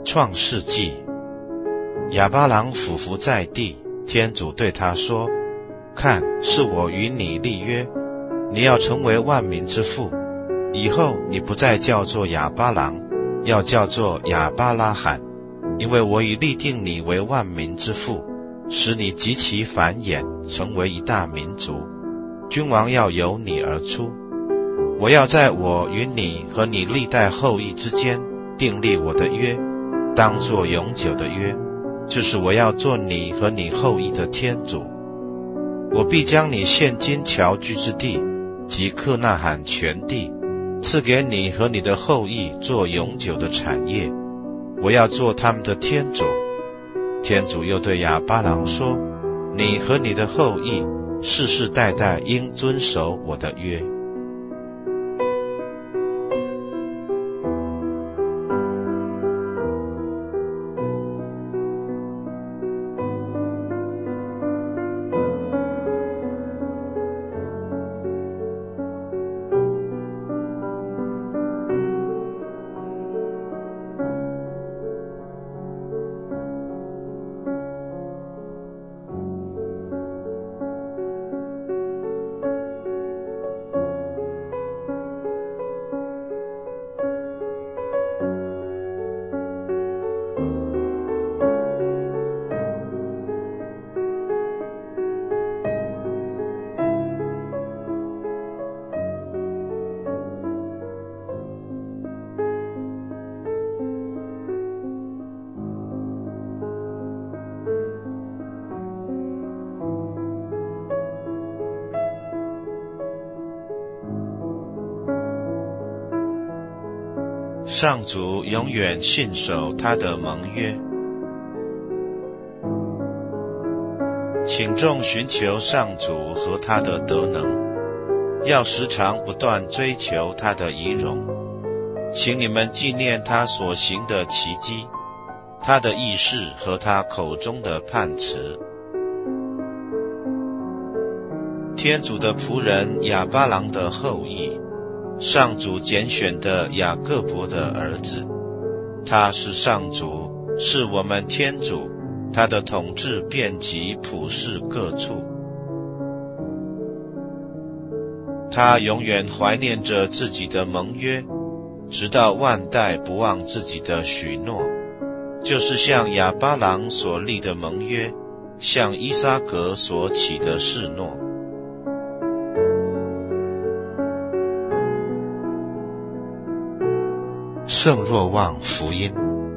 创世纪，亚巴郎俯伏在地，天主对他说：看，是我与你立约，你要成为万民之父，以后你不再叫做亚巴郎，要叫做亚巴拉罕，因为我已立定你为万民之父，使你极其繁衍，成为一大民族，君王要由你而出。我要在我与你和你历代后裔之间订立我的约，当作永久的约，就是我要做你和你后裔的天主。我必将你现今侨居之地及克纳罕全地赐给你和你的后裔做永久的产业，我要做他们的天主。天主又对亚巴郎说：你和你的后裔世世代代应遵守我的约。上主永远信守他的盟约，请众寻求上主和他的德能，要时常不断追求他的仪容。请你们纪念他所行的奇迹，他的义事和他口中的判词。天主的仆人亚巴郎的后裔，上主拣选的雅各伯的儿子，他是上主，是我们天主，他的统治遍及普世各处。他永远怀念着自己的盟约，直到万代不忘自己的许诺，就是向亚巴郎所立的盟约，向依撒格所起的誓诺。圣若望福音。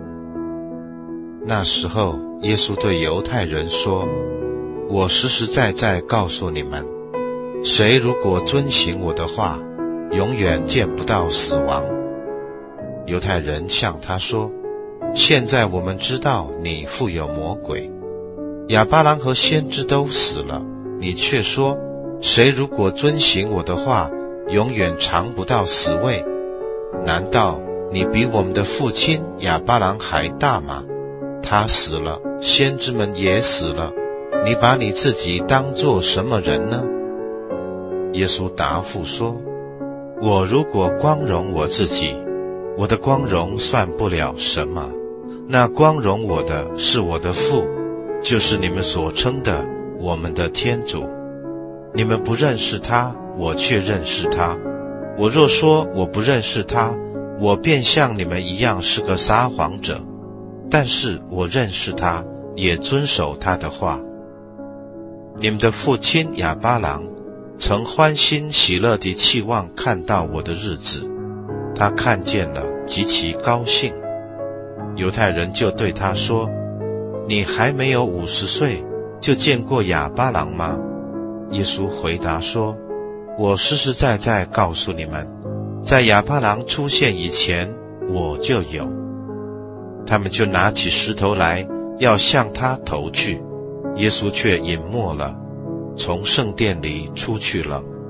那时候，耶稣对犹太人说：我实实在在告诉你们，谁如果遵行我的话，永远见不到死亡。犹太人向他说：现在我们知道你附有魔鬼，亚巴郎和先知都死了，你却说，谁如果遵行我的话，永远尝不到死味。难道你比我们的父亲亚巴郎还大吗？他死了，先知们也死了，你把你自己当作什么人呢？耶稣答复说：我如果光荣我自己，我的光荣算不了什么，那光荣我的是我的父，就是你们所称的我们的天主。你们不认识他，我却认识他。我若说我不认识他，我便像你们一样是个撒谎者，但是我认识他，也遵守他的话。你们的父亲亚巴郎曾欢欣喜乐地期望看到我的日子，他看见了，极其高兴。犹太人就对他说：你还没有50岁，就见过亚巴郎吗？耶稣回答说：我实实在在告诉你们，在亚巴郎出现以前，我就有。他们就拿起石头来，要向他投去，耶稣却隐没了，从圣殿里出去了。